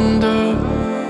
лаванда,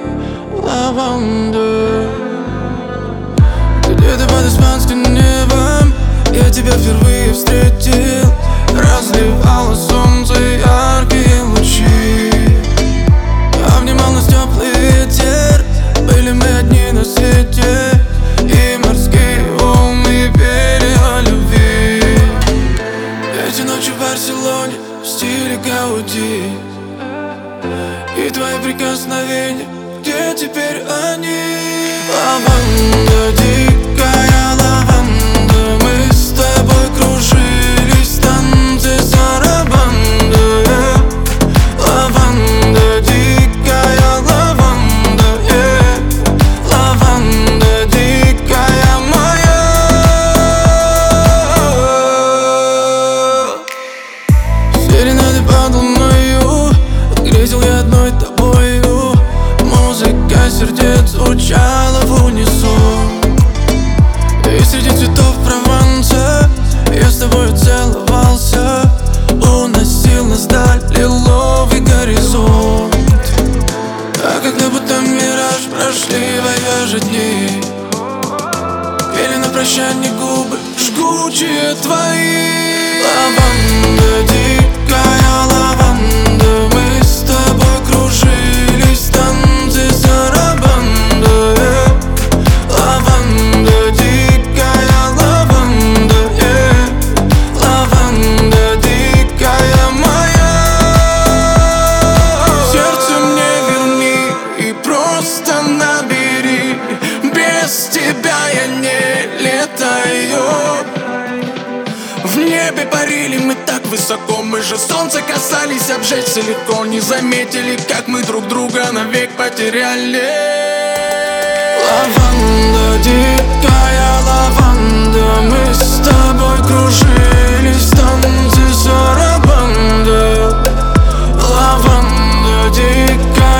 лаванда. Где-то под испанским небом я тебя впервые встретил. Разливало солнце яркие лучи, обнимал нас теплый ветер. Были мы одни на свете, и морские волны пели о любви. Эти ночи в Барселоне в стиле Гауди, и твои прикосновения, где теперь они? Лаванда, дикая лаванда, мы с тобой кружились в танце сарабанда. Лаванда, дикая лаванда, лаванда, дикая моя. Серенады под луною грезил я одной тобою. Музыка сердец звучала в унисон, и среди цветов Прованса я с тобой целовался. Уносил нас вдаль лиловый горизонт, а когда будто мираж прошли вояжи дни, пели на прощанье губы жгучие твои. Лаванда, дикая лаванда, мы с тобой кружились в танце сарабанда. Лаванда, дикая лаванда, лаванда, дикая моя. Сердце мне верни и просто набери, без тебя я не летаю. В небе парили мы так высоко, мы же солнце касались, обжечься легко. Не заметили, как мы друг друга навек потеряли. Лаванда, дикая лаванда, мы с тобой кружились в танце сарабанда. Лаванда, дикая